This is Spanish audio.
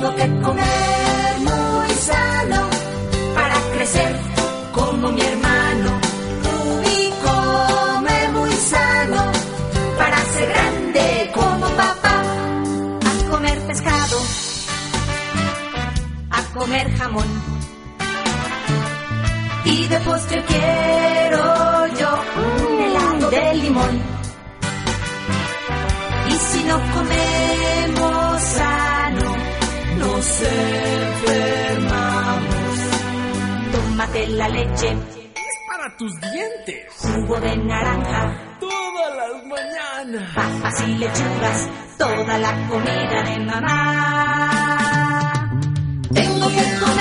Tengo que comer muy sano para crecer como mi hermano. Y comer muy sano para ser grande como papá. A comer pescado, a comer jamón. Y de postre quiero yo un helado de limón. Y si no comemos sano, nos enfermamos. Tómate la leche, es para tus dientes. Jugo de naranja, todas las mañanas. Papas y lechugas, toda la comida de mamá. Tengo que comer